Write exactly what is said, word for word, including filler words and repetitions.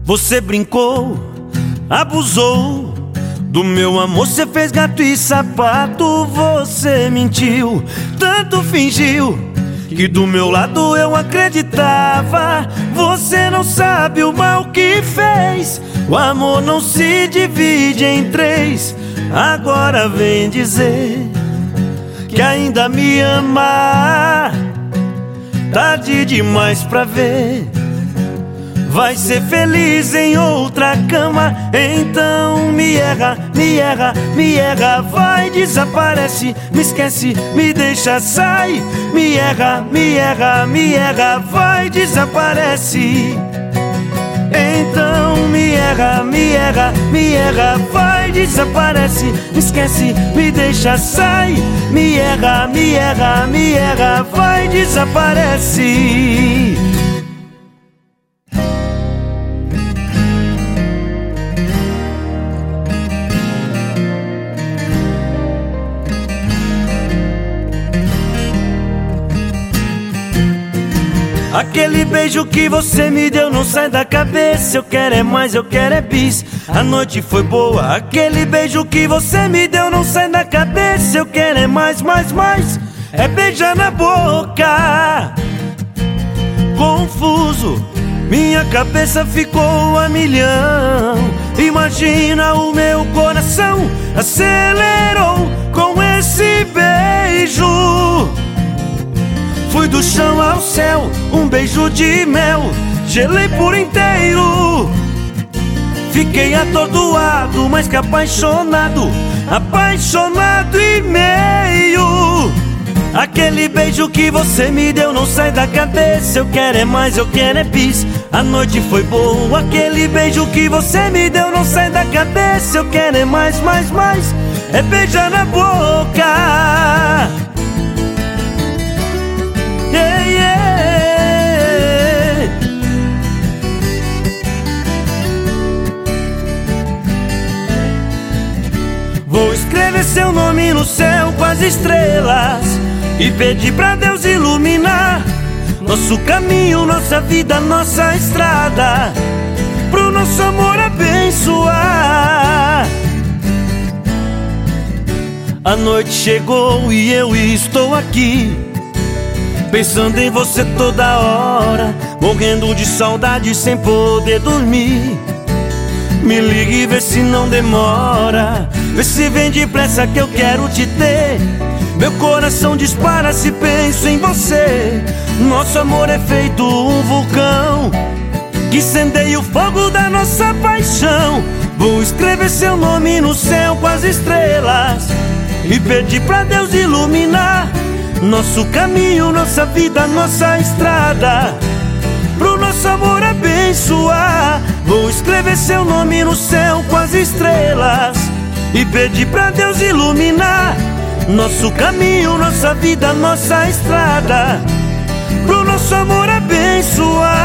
Você brincou, abusou do meu amor, cê fez gato e sapato. Você mentiu, tanto fingiu que do meu lado eu acreditava. Você não sabe o mal que fez. O amor não se divide em três. Agora vem dizer que ainda me ama. Tarde demais pra ver. Vai ser feliz em outra cama. Então me erra, me erra, me erra. Vai, desaparece, me esquece, me deixa, sai. Me erra, me erra, me erra. Vai, desaparece. Então me erra, me erra, me erra. Vai, desaparece, me esquece, me deixa, sai. Me erra, me erra, me erra. Vai, desaparece. Aquele beijo que você me deu não sai da cabeça. Eu quero é mais, eu quero é bis. A noite foi boa. Aquele beijo que você me deu não sai da cabeça. Eu quero é mais, mais, mais. É beijar na boca. Confuso, minha cabeça ficou a milhão. Imagina o meu coração acelerou com esse beijo. Fui do chão ao céu, um beijo de mel, gelei por inteiro. Fiquei atordoado, mais que apaixonado, apaixonado e meio. Aquele beijo que você me deu não sai da cabeça. Eu quero é mais, eu quero é bis. A noite foi boa. Aquele beijo que você me deu não sai da cabeça. Eu quero é mais, mais, mais. É beijar na boca. Yeah, yeah. Vou escrever seu nome no céu com as estrelas e pedir pra Deus iluminar nosso caminho, nossa vida, nossa estrada, pro nosso amor abençoar. A noite chegou e eu estou aqui, pensando em você toda hora, morrendo de saudade sem poder dormir. Me ligue e vê se não demora, vê se vem depressa que eu quero te ter. Meu coração dispara se penso em você. Nosso amor é feito um vulcão que incendeia o fogo da nossa paixão. Vou escrever seu nome no céu com as estrelas e pedir pra Deus iluminar nosso caminho, nossa vida, nossa estrada, pro nosso amor abençoar. Vou escrever seu nome no céu com as estrelas e pedir pra Deus iluminar nosso caminho, nossa vida, nossa estrada, pro nosso amor abençoar.